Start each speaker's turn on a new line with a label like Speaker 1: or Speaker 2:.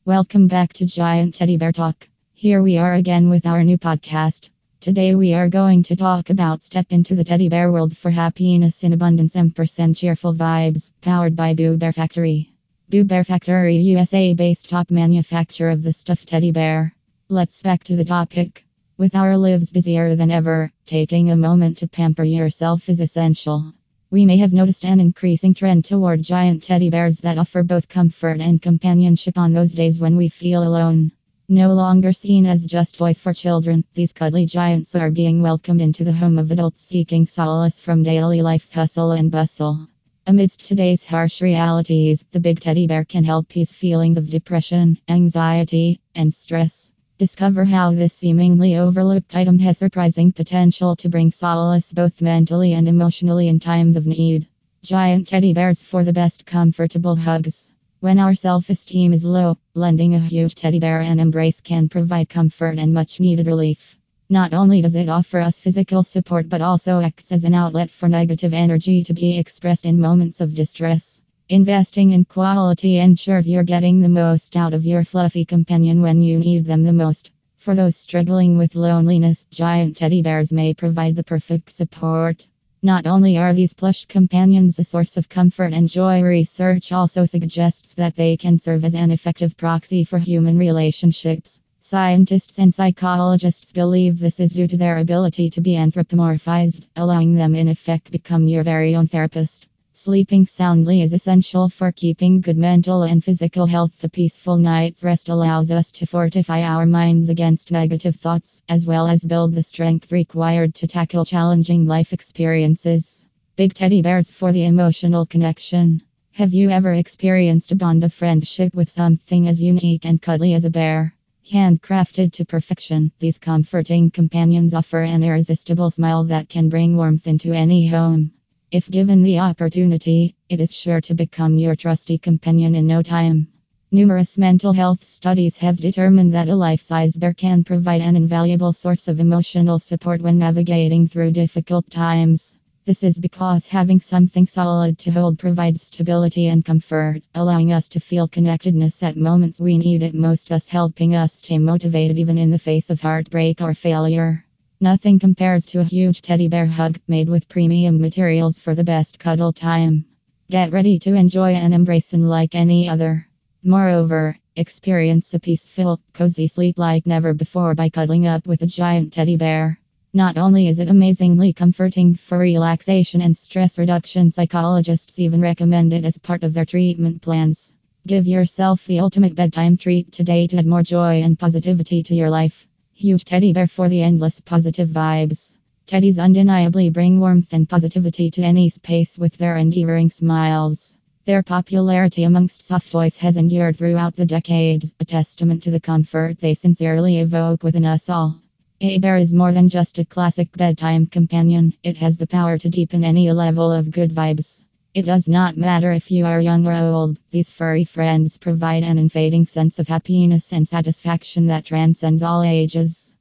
Speaker 1: Welcome back to Giant Teddy Bear Talk. Here we are again with our new podcast. Today we are going to talk about Step into the Teddy Bear World for Happiness in Abundance and % Cheerful Vibes, powered by Boo Bear Factory. Boo Bear Factory, USA-based top manufacturer of the stuffed teddy bear. Let's back to the topic. With our lives busier than ever, taking a moment to pamper yourself is essential. We may have noticed an increasing trend toward giant teddy bears that offer both comfort and companionship on those days when we feel alone. No longer seen as just toys for children, these cuddly giants are being welcomed into the home of adults seeking solace from daily life's hustle and bustle. Amidst today's harsh realities, the big teddy bear can help ease feelings of depression, anxiety, and stress. Discover how this seemingly overlooked item has surprising potential to bring solace both mentally and emotionally in times of need. Giant teddy bears for the best comfortable hugs. When our self-esteem is low, lending a huge teddy bear an embrace can provide comfort and much needed relief. Not only does it offer us physical support but also acts as an outlet for negative energy to be expressed in moments of distress. Investing in quality ensures you're getting the most out of your fluffy companion when you need them the most. For those struggling with loneliness, giant teddy bears may provide the perfect support. Not only are these plush companions a source of comfort and joy, research also suggests that they can serve as an effective proxy for human relationships. Scientists and psychologists believe this is due to their ability to be anthropomorphized, allowing them in effect become your very own therapist. Sleeping soundly is essential for keeping good mental and physical health. A peaceful night's rest allows us to fortify our minds against negative thoughts, as well as build the strength required to tackle challenging life experiences. Big teddy bears for the emotional connection. Have you ever experienced a bond of friendship with something as unique and cuddly as a bear? Handcrafted to perfection, these comforting companions offer an irresistible smile that can bring warmth into any home. If given the opportunity, it is sure to become your trusty companion in no time. Numerous mental health studies have determined that a life-size bear can provide an invaluable source of emotional support when navigating through difficult times. This is because having something solid to hold provides stability and comfort, allowing us to feel connectedness at moments we need it most, thus helping us stay motivated even in the face of heartbreak or failure. Nothing compares to a huge teddy bear hug made with premium materials for the best cuddle time. Get ready to enjoy and embrace unlike any other. Moreover, experience a peaceful, cozy sleep like never before by cuddling up with a giant teddy bear. Not only is it amazingly comforting for relaxation and stress reduction, psychologists even recommend it as part of their treatment plans. Give yourself the ultimate bedtime treat today to add more joy and positivity to your life. Huge teddy bear for the endless positive vibes. Teddies undeniably bring warmth and positivity to any space with their endearing smiles. Their popularity amongst soft toys has endured throughout the decades, a testament to the comfort they sincerely evoke within us all. A bear is more than just a classic bedtime companion, it has the power to deepen any level of good vibes. It does not matter if you are young or old, these furry friends provide an unfading sense of happiness and satisfaction that transcends all ages.